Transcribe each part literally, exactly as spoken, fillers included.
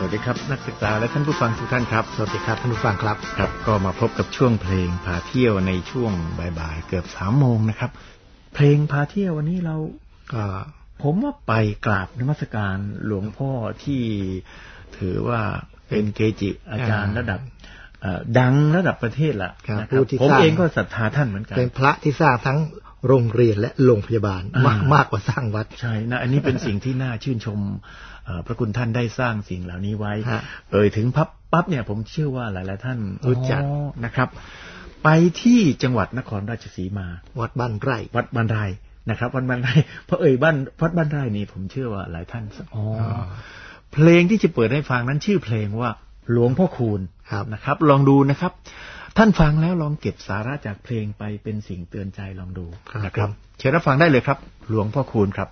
วัสดีครับนักศึกษาและท่านผู้ฟังทุกท่านครับสวัสดีครับท่านผู้ฟังครับครับก็มาพบกับช่วงเพลงพาเที่ยวในช่วงบ่ายๆเกือบสามโมงนะครับเพลงพาเที่ยววันนี้เราก็ผมว่าไปกราบนมัสการหลวงพ่อที่ถือว่าเป็นเกจิอาจารย์ระดับดังระดับประเทศละนะครับผมเองก็ศรัทธาท่านเหมือนกันเป็นพระที่สร้างทั้งโรงเรียนและโรงพยาบาลมากมากกว่าสร้างวัดใช่นะอันนี้เป็นสิ่งที่น่าชื่นชมพระคุณท่านได้สร้างสิ่งเหล่านี้ไว้เอ่ยถึงพับปั๊บเนี่ยผมเชื่อว่าหลายๆท่านรู้จักนะครับไปที่จังหวัดนครราชสีมาวัดบ้านไร่วัดบ้านไร่นะครับวัดบ้านไร่เพราะเอ่ยบ้านวัดบ้านไร่นี่ผมเชื่อว่าหลายท่านอ๋อเพลงที่จะเปิดให้ฟังนั้นชื่อเพลงว่าหลวงพ่อคูณนะครับลองดูนะครับท่านฟังแล้วลองเก็บสาระจากเพลงไปเป็นสิ่งเตือนใจลองดูนะครับเชิญรับฟังได้เลยครับหลวงพ่อคูณครับ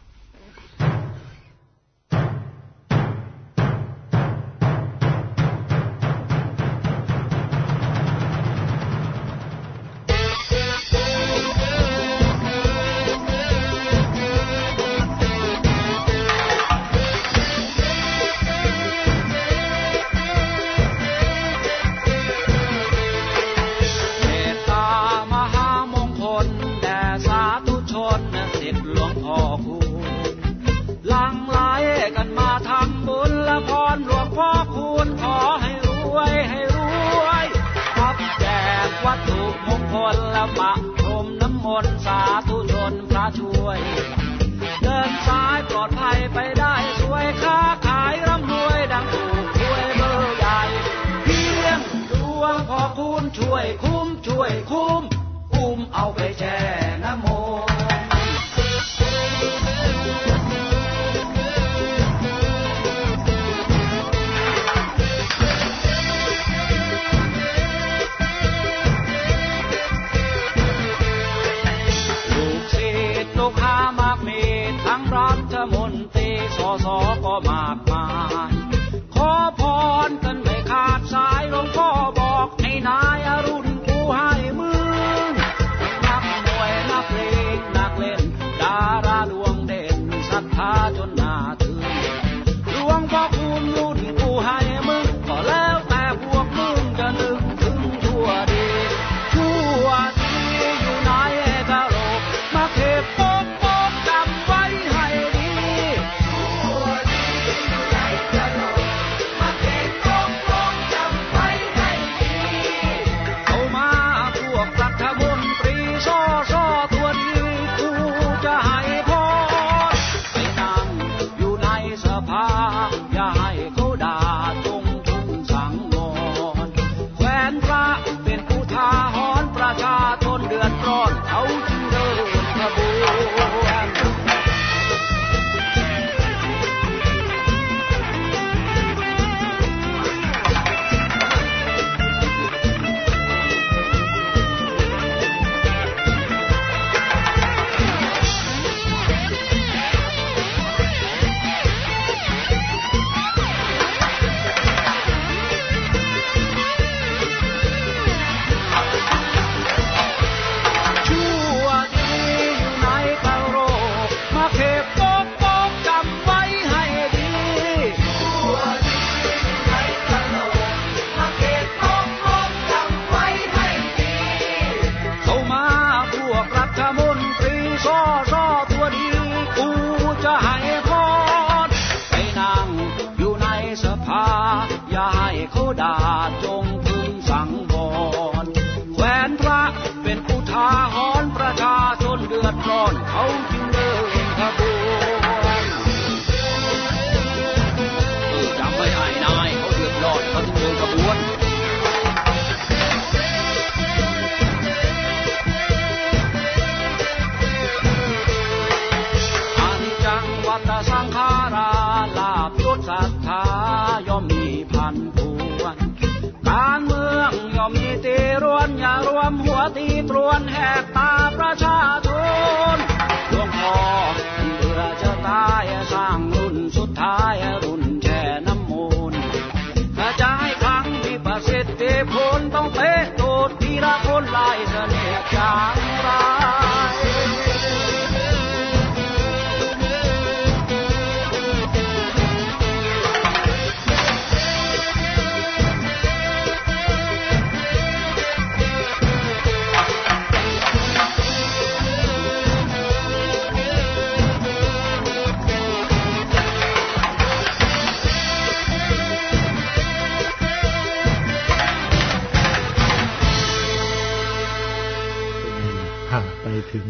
การเมืองย่อม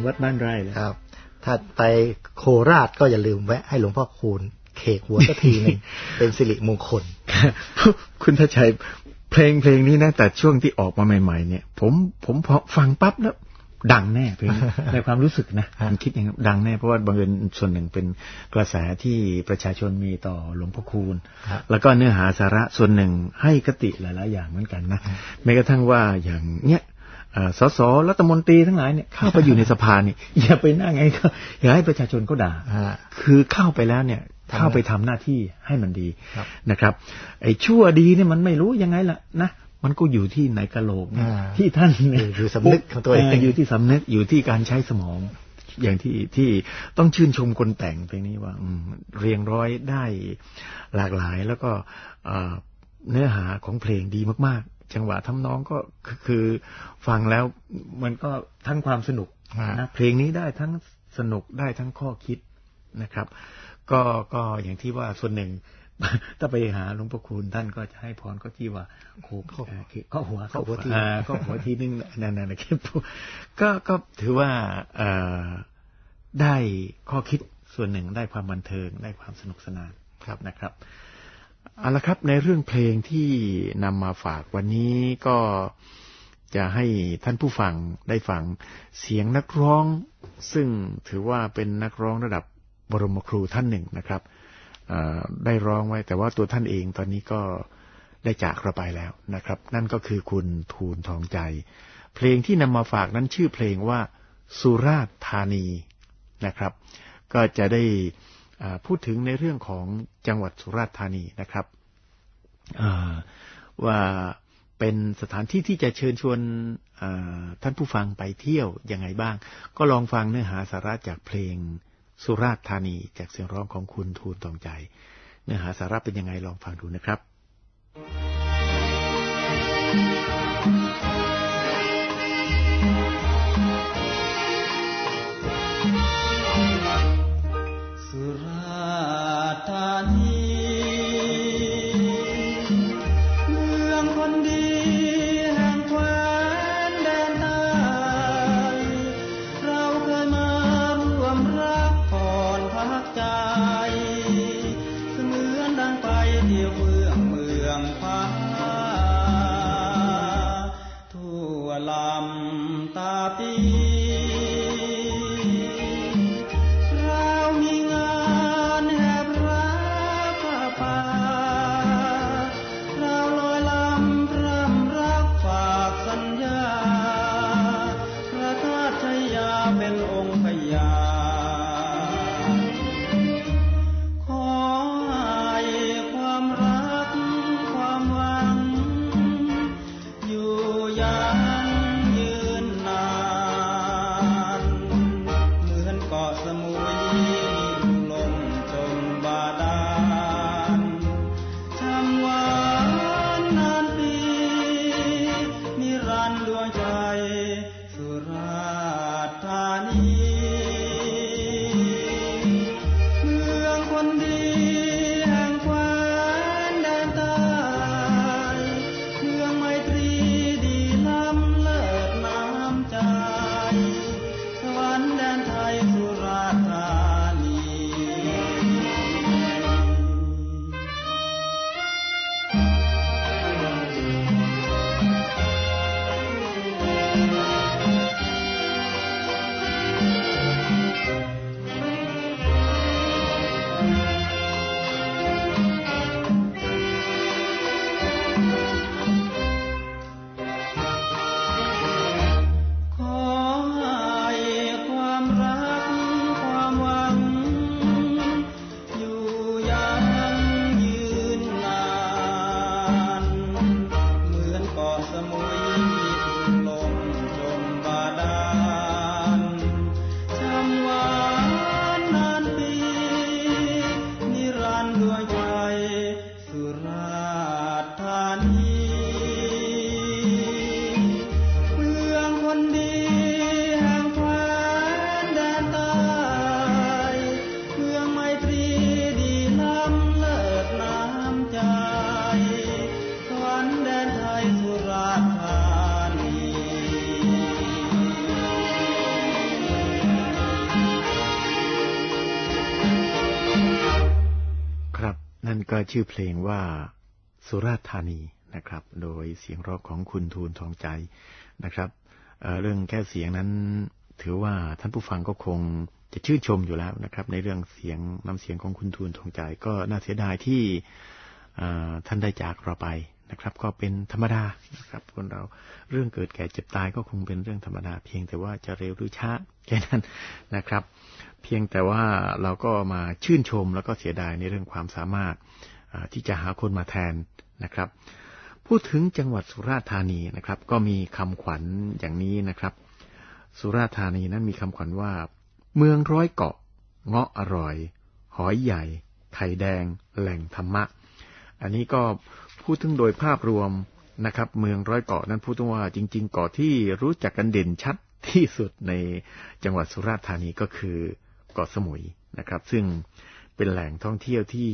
วัดบ้านไร่เลยครับถ้าไปโคราชก็อย่าลืมแวะให้หลวงพ่อคูณเขกหัวสักทีนึง เป็นสิริมงคลคุณทัชชัยเพลงเพลงนี้นะแต่ช่วงที่ออกมาใหม่ๆเนี่ยผมผมพอฟังปั๊บแล้วดังแน่เพลง ในความรู้สึกนะผมคิดอย่างนั้นดังแน่เพราะว่าบังเอิญส่วนหนึ่งเป็นกระแสที่ประชาชนมีต่อหลวงพ่อคูณแล้วก็เนื้อหาสาระส่วนหนึ่งให้คติหลายๆอย่างเหมือนกันนะแม้กระทั่งว่าอย่างเนี้ยสสรัฐมนตรีทั้งหลายเนี่ยเข้าไปอยู่ในสภาเนี่ยอย่าไปนั่งไงก็อย่าให้ประชาชนก็ด่าคือเข้าไปแล้วเนี่ยเข้าไปทำหน้าที่ให้มันดีนะครับไอ้ชั่วดีเนี่ยมันไม่รู้ยังไงล่ะนะมันก็อยู่ที่ไหนกะโหลกที่ท่านอยู่สำนึกของตัวเองอยู่ที่สำนึกอยู่ที่การใช้สมองอย่างที่ที่ต้องชื่นชมคนแต่งเพลงนี้ว่าเรียงร้อยได้หลากหลายแล้วก็เนื้อหาของเพลงดีมากๆจังหวะทำนองก็คือฟังแล้วมันก็ทั้งความสนุกนะเพลงนี้ได้ทั้งสนุกได้ทั้งข้อคิดนะครับก็ก็อย่างที่ว่าส่วนหนึ่งถ้าไปหาหลวงพ่อคูณท่านก็จะให้พรก็ที่ว่าโคก็หัวก็หัวทีก็หัวทีนึงนั่นๆนะครับก็ก็ถือว่าได้ข้อคิดส่วนหนึ่งได้ความบันเทิงได้ความสนุกสนานครับนะครับเอาละครับในเรื่องเพลงที่นำมาฝากวันนี้ก็จะให้ท่านผู้ฟังได้ฟังเสียงนักร้องซึ่งถือว่าเป็นนักร้องระดับบรมครูท่านหนึ่งนะครับได้ร้องไว้แต่ว่าตัวท่านเองตอนนี้ก็ได้จากเราไปแล้วนะครับนั่นก็คือคุณทูลทองใจเพลงที่นำมาฝากนั้นชื่อเพลงว่าสุราษฎร์ธานีนะครับก็จะได้พูดถึงในเรื่องของจังหวัดสุราษฎร์ธานีนะครับว่าเป็นสถานที่ที่จะเชิญชวนท่านผู้ฟังไปเที่ยวยังไงบ้างก็ลองฟังเนื้อหาสาระจากเพลงสุราษฎร์ธานีจากเสียงร้องของคุณทูลทองใจเนื้อหาสาระเป็นยังไงลองฟังดูนะครับสุราษฎร์ธานีเมืองคนดีแห่งแคว้นแดนใต้เราเคยมาร่วมรักผ่อนพักใจเสมือนดังไปเที่ยวเมืองเมืองฟ้าทั่วลำตาปีขอให้ความรักความหวังนั่นก็ชื่อเพลงว่าสุราษฎร์ธานีนะครับโดยเสียงร้องของคุณทูลทองใจนะครับ เอ่อ เรื่องแค่เสียงนั้นถือว่าท่านผู้ฟังก็คงจะชื่นชมอยู่แล้วนะครับในเรื่องเสียงน้ำเสียงของคุณทูลทองใจก็น่าเสียดายที่ท่านได้จากเราไปนะครับก็เป็นธรรมดานะครับคนเราเรื่องเกิดแก่เจ็บตายก็คงเป็นเรื่องธรรมดาเพียงแต่ว่าจะเร็วหรือช้าแค่นั้นนะครับเพียงแต่ว่าเราก็มาชื่นชมแล้วก็เสียดายในเรื่องความสามารถที่จะหาคนมาแทนนะครับพูดถึงจังหวัดสุราษฎร์ธานีนะครับก็มีคำขวัญอย่างนี้นะครับสุราษฎร์ธานีนั้นมีคำขวัญว่าเมืองร้อยเกาะเงาะอร่อยหอยใหญ่ไข่แดงแหล่งธรรมะอันนี้ก็พูดถึงโดยภาพรวมนะครับเมืองร้อยเกาะนั้นพูดถึงว่าจริงๆเกาะที่รู้จักกันเด่นชัดที่สุดในจังหวัดสุราษฎร์ธานีก็คือเกาะสมุยนะครับซึ่งเป็นแหล่งท่องเที่ยวที่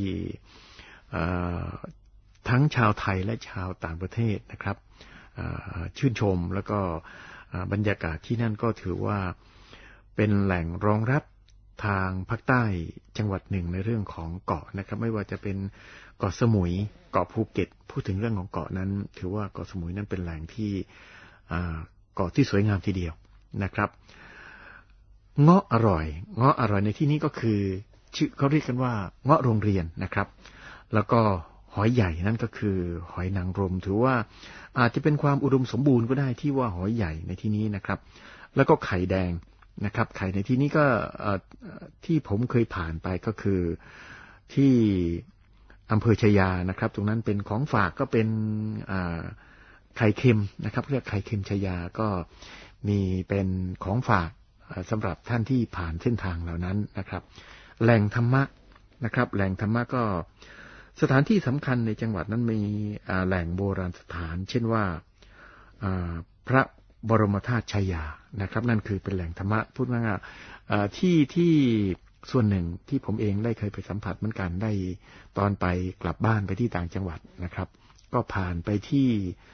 ทั้งชาวไทยและชาวต่างประเทศนะครับชื่นชมแล้วก็บรรยากาศที่นั่นก็ถือว่าเป็นแหล่งรองรับทางภาคใต้จังหวัดหนึ่งในเรื่องของเกาะนะครับไม่ว่าจะเป็นเกาะสมุยเกาะภูเก็ตพูดถึงเรื่องของเกาะนั้นถือว่าเกาะสมุยนั้นเป็นแหล่งที่เกาะที่สวยงามทีเดียวนะครับเงาะอร่อยเงาะอร่อยในที่นี้ก็คือชื่อเขาเรียกกันว่าเงาะโรงเรียนนะครับแล้วก็หอยใหญ่นั่นก็คือหอยนางรมถือว่าอาจจะเป็นความอุดมสมบูรณ์ก็ได้ที่ว่าหอยใหญ่ในที่นี้นะครับแล้วก็ไข่แดงนะครับไข่ในที่นี้ก็ที่ผมเคยผ่านไปก็คือที่อำเภอชยานะครับตรงนั้นเป็นของฝากก็เป็นไข่เค็มนะครับเรียกไข่เค็มชยาก็มีเป็นของฝากสำหรับท่านที่ผ่านเส้นทางเหล่านั้นนะครับแหล่งธรรมะนะครับแหล่งธรรมะก็สถานที่สำคัญในจังหวัดนั้นมีแหล่งโบราณสถานเช่นว่าพระบรมธาตุชัยยานะครับนั่นคือเป็นแหล่งธรรมะพูดง่ายๆที่ที่ส่วนหนึ่งที่ผมเองได้เคยไปสัมผัสเหมือนกันได้ตอนไปกลับบ้านไปที่ต่างจังหวัดนะครับก็ผ่านไปที่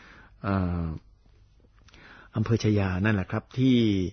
อำเภอชัยยานั่นแหละครับที่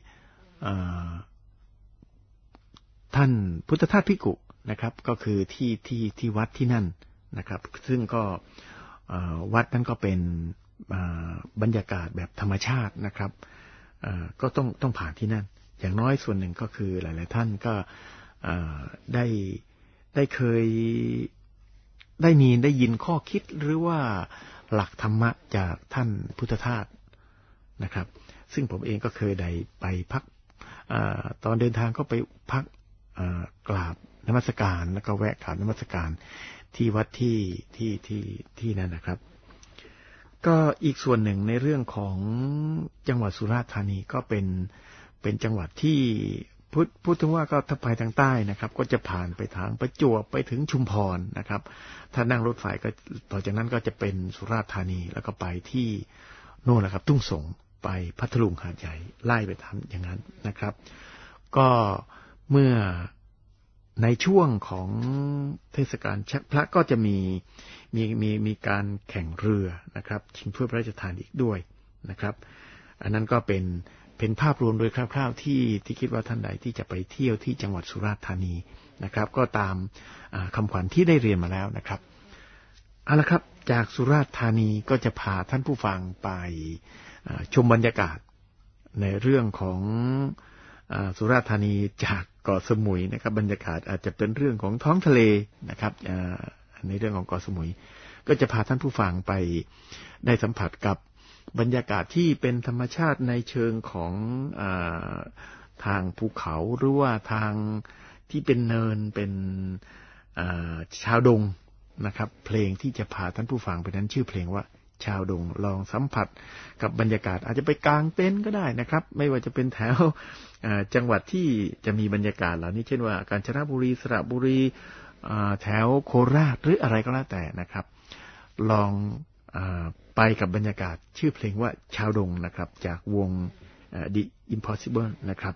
ท่านพุทธทาสภิกขุนะครับก็คือที่ที่ที่วัดที่นั่นนะครับซึ่งก็วัดนั้นก็เป็นบรรยากาศแบบธรรมชาตินะครับก็ต้องต้องผ่านที่นั่นอย่างน้อยส่วนหนึ่งก็คือหลายๆท่านก็ได้ได้เคยได้มีได้ยินข้อคิดหรือว่าหลักธรรมะจากท่านพุทธทาสนะครับซึ่งผมเองก็เคยได้ไปพักตอนเดินทางก็ไปพักกราบนมัสการแล้วก็แวะกราบนมัสการที่วัดที่ที่ที่ที่นั่นนะครับก็อีกส่วนหนึ่งในเรื่องของจังหวัดสุราษฎร์ธานีก็เป็นเป็นจังหวัดที่พูดพูดถึงว่าก็ถ้าไปทางใต้นะครับก็จะผ่านไปทางประจวบไปถึงชุมพรนะครับถ้านั่งรถไฟก็ต่อจากนั้นก็จะเป็นสุราษฎร์ธานีแล้วก็ไปที่โน่นแหละครับทุ่งสงไปพัทลุงหาดใหญ่ไล่ไปทำอย่างนั้นนะครับก็เมื่อในช่วงของเทศกาลชักพระก็จะมีมีมีมีการแข่งเรือนะครับชิงถ้วยพระราชทานอีกด้วยนะครับอันนั้นก็เป็นเป็นภาพรวมโดยคร่าวๆที่ที่คิดว่าท่านใดที่จะไปเที่ยวที่จังหวัดสุราษฎร์ธานีนะครับก็ตามคำขวัญที่ได้เรียนมาแล้วนะครับเอาละครับจากสุราษฎร์ธานีก็จะพาท่านผู้ฟังไปชมบรรยากาศในเรื่องของสุราษฎร์ธานีจากเกาะสมุยนะครับบรรยากาศอาจจะเป็นเรื่องของท้องทะเลนะครับในเรื่องของเกาะสมุยก็จะพาท่านผู้ฟังไปได้สัมผัสกับบรรยากาศที่เป็นธรรมชาติในเชิงของอ่าทางภูเขาหรือว่าทางที่เป็นเนินเป็นอ่าชาวดงนะครับเพลงที่จะพาท่านผู้ฟังไปนั้นชื่อเพลงว่าชาวดงลองสัมผัสกับบรรยากาศอาจจะไปกางเต็นท์ก็ได้นะครับไม่ว่าจะเป็นแถวจังหวัดที่จะมีบรรยากาศเหล่านี้เช่นว่ากาญจนบุรีสระบุรีแถวโคราชหรืออะไรก็แล้วแต่นะครับลองไปกับบรรยากาศชื่อเพลงว่าชาวดงนะครับจากวง The Impossible นะครับ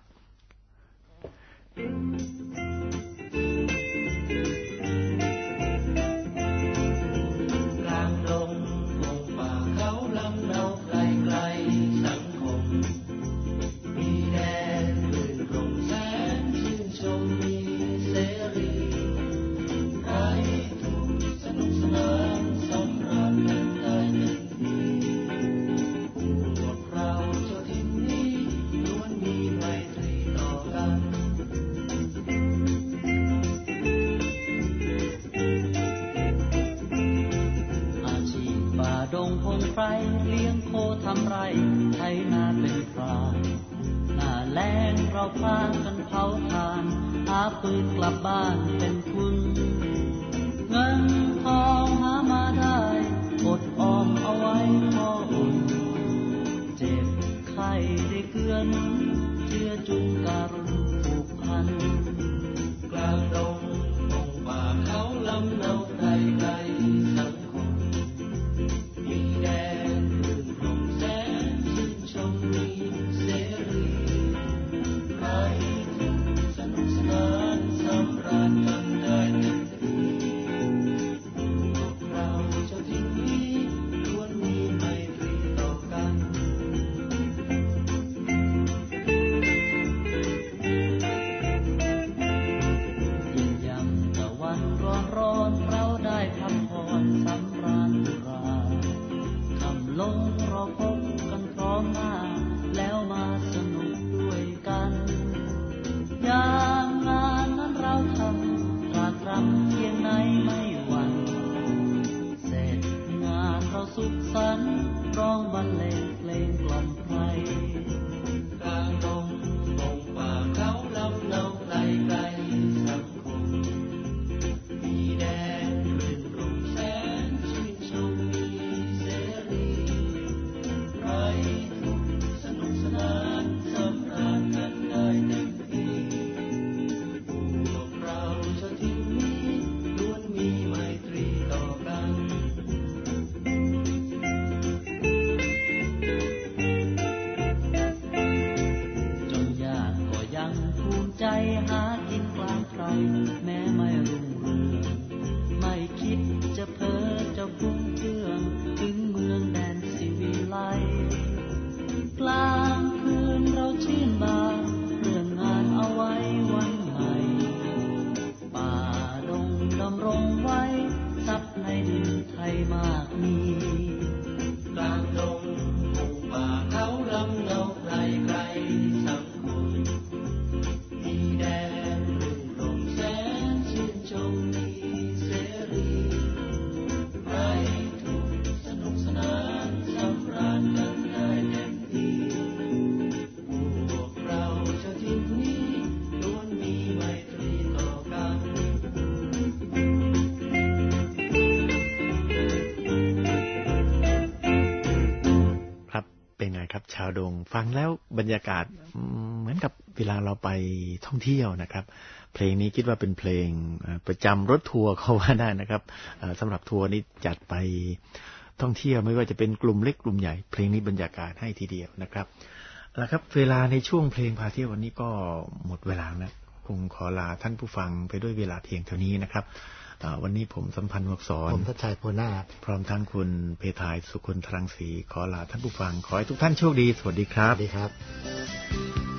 ไพรเลี้ยงโคทำไรไถนาเป็นปลาหน้าแล้งเราพากันเผาทานหาปืนกลับบ้านเป็นทุนเงินทองหามาได้อดออมเอาไว้พออุ่นเจ็บไข้ได้เกื้อหนุนเชื่อจุนการุณผูกพันกลางดงพงป่าเขาลำเนาไกลไกลสังคมมีแดนรื่นรมแสนชื่นชมมีเสรีใครทุกสนุกสนานสำราญกันได้เต็มที่พวกเราเจ้าถิ่นนี้ล้วนมีไมตรีต่อกันยิ่งยามตะวันร้อนร้อนเราได้พักผ่อนสำราญราคำลงเราพบกันพร้อมหน้าแล้วมาสนุกด้วยกันยามงานนั้นเราทำตราตรำเพียงไหนไม่หวั่นเสร็จงานเราสุขสันต์ร้องบรรเลงเพลงกล่อมไพรกลางดงพงป่าเขาลำเนาไกลไกลสังคมมีแดนรื่นรมแสนชื่นชมมีเสรีไรทุกสนุกสนานสำราญกันได้เต็มที่พวกเราเจ้าถิ่นนี้ล้วนมีไมตรีต่อกันจนยากก็ยังภูมิใจหากินกลางไพรแม้ไม่รุ่งเรืองไม่คิดจะเพ้อจะฟุ้งเฟื่องถึงเมืองแดนสิวิไลกลางคืนเราชื่นบานเรื่องงานเอาไว้วันใหม่ป่าดงดำรงไว้ทรัพย์ในดินไทยมากมีกลางดงพงป่าเขาลำเนาไกลไกลสังคมมีแดนรื่นรมแสนชื่นชมมีเสรีไรทุกสนุกสนานสำราญกันได้เต็มที่พวกเราเจ้าถิ่นนี้ล้วนมีไมตรีต่อกันครับเป็นไงครับชาวดงฟังแล้วบรรยากาศอืมเหมือนกับเวลาเราไปท่องเที่ยวนะครับเพลงนี้คิดว่าเป็นเพลงเอ่อประจำรถทัวร์เขาว่าได้นะครับเอ่อสำหรับทัวร์นี้จัดไปท่องเที่ยวไม่ว่าจะเป็นกลุ่มเล็กกลุ่มใหญ่เพลงนี้บรรยากาศให้ทีเดียวนะครับเอาละครับเวลาในช่วงเพลงพาเที่ยววันนี้ก็หมดเวลาแล้วคงขอลาท่านผู้ฟังไปด้วยเวลาเพียงเท่านี้นะครับเอ่อวันนี้ผมสัมพันธ์วกศรผมทัชชัยโพนาถพร้อมทั้งคุณเพทายสุคนทรังสีขอลาท่านผู้ฟังขอให้ทุกท่านโชคดีสวัสดีครัสบวัสดีครับ